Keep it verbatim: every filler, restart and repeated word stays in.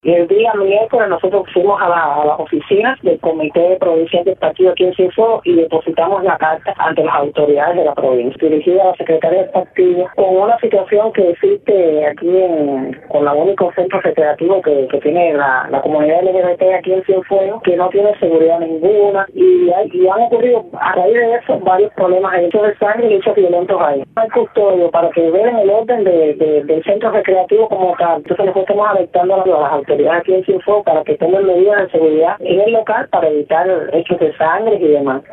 Y el día miércoles nosotros fuimos a, la, a las oficinas del Comité Provincial del Partido aquí en Cienfuegos y depositamos la carta ante las autoridades de la provincia, dirigida a la secretaria del partido, con una situación que existe aquí en, con la único centro recreativo que, que tiene la, la comunidad L G B T aquí en Cienfuegos, que no tiene seguridad ninguna, y, hay, y han ocurrido a raíz de eso varios problemas, hechos de sangre y hechos violentos ahí. No hay custodio para que vean el orden de, de, del centro recreativo como tal. Entonces nosotros estamos alertando a las autoridades aquí en Cienfuegos para que tomen medidas de seguridad en el local para evitar hechos de sangre y demás.